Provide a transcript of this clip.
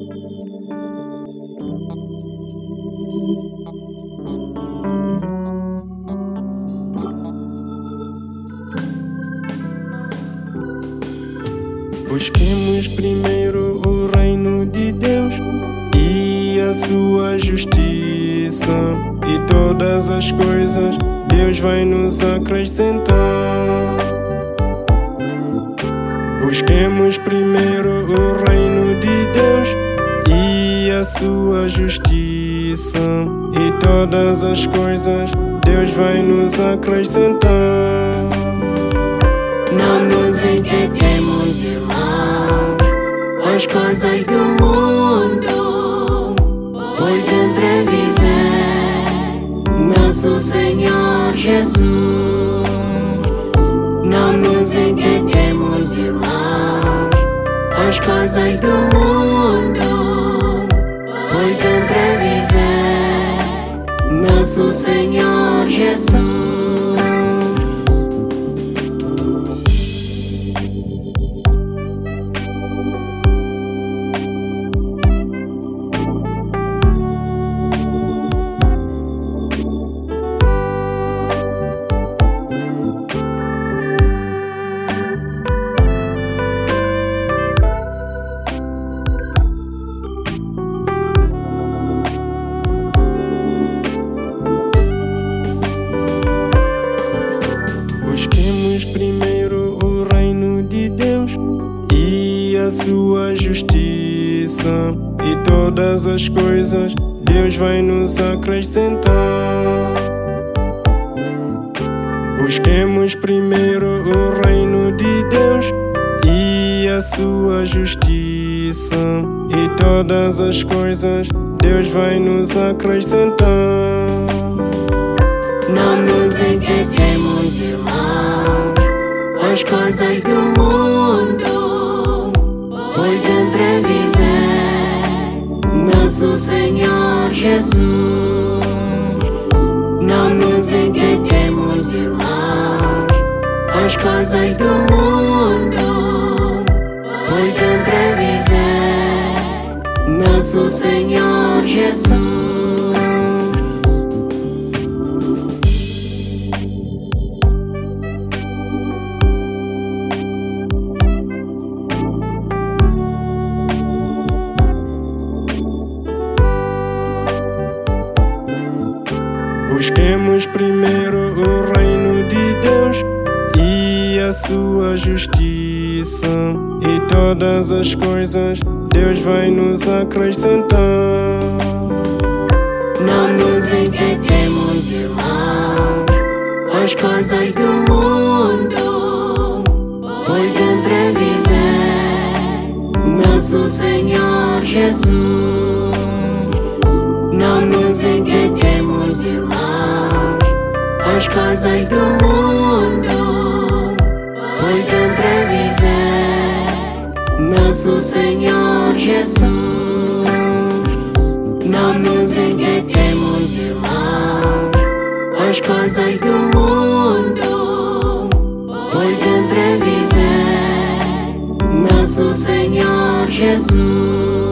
Busquemos primeiro o reino de Deus e a sua justiça, e todas as coisas Deus vai nos acrescentar. Busquemos primeiro o reino de Deus e a sua justiça, e todas as coisas Deus vai nos acrescentar. Não nos entendemos, irmãos, com as coisas do mundo, pois em breve vem nosso Senhor Jesus. Não nos entendemos, irmãos, com as coisas do mundo, pois em breve vem nosso Senhor Jesus. Busquemos primeiro o reino de Deus e a sua justiça, e todas as coisas Deus vai nos acrescentar. Busquemos primeiro o reino de Deus e a sua justiça, e todas as coisas Deus vai nos acrescentar. Não nos entendemos, irmãos, com as coisas do mundo, pois em breve vem nosso Senhor Jesus. Não nos entendemos, irmãos, com as coisas do mundo, pois em breve vem nosso Senhor Jesus. Busquemos primeiro o reino de Deus e a sua justiça, e todas as coisas Deus vai nos acrescentar. Não nos entendemos, irmãos, com as coisas do mundo, pois em breve vem nosso Senhor Jesus. Não nos entendemos, irmãos, com as coisas do mundo, pois em breve vem nosso Senhor Jesus. Não nos entendemos, irmãos, com as coisas do mundo, pois em breve vem nosso Senhor Jesus.